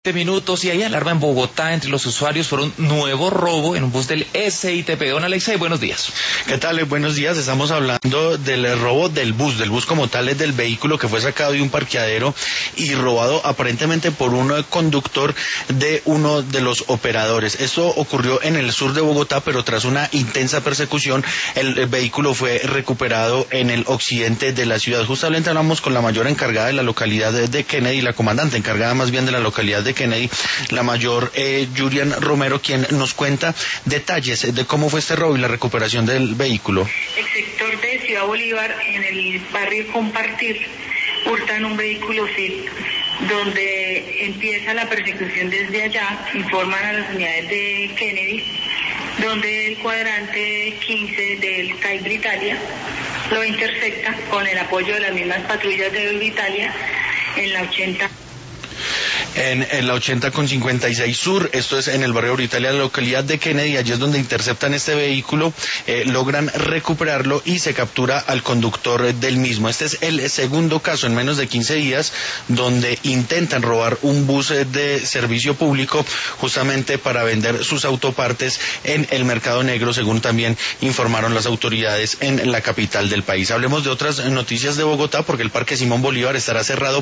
Minutos y hay alarma en Bogotá entre los usuarios por un nuevo robo en un bus del SITP. Don Alexei, buenos días. ¿Qué tal? Buenos días. Estamos hablando del robo del bus como tal, es del vehículo que fue sacado de un parqueadero y robado aparentemente por un conductor de uno de los operadores. Esto ocurrió en el sur de Bogotá, pero tras una intensa persecución, el vehículo fue recuperado en el occidente de la ciudad. Justamente hablamos con la mayor encargada de la localidad de Kennedy, la comandante encargada más bien de la localidad de Kennedy, la mayor Julian Romero, quien nos cuenta detalles de cómo fue este robo y la recuperación del vehículo. El sector de Ciudad Bolívar, en el barrio Compartir, hurtan un vehículo SIT, donde empieza la persecución desde allá, informan a las unidades de Kennedy, donde el cuadrante 15 del CAI Britalia lo intercepta con el apoyo de las mismas patrullas de Britalia en la 80. En la 80 con 56 Sur, esto es en el barrio Britalia, la localidad de Kennedy. Allí es donde interceptan este vehículo, logran recuperarlo y se captura al conductor del mismo. Este es el segundo caso en menos de 15 días donde intentan robar un bus de servicio público justamente para vender sus autopartes en el mercado negro, según también informaron las autoridades en la capital del país. Hablemos de otras noticias de Bogotá, porque el Parque Simón Bolívar estará cerrado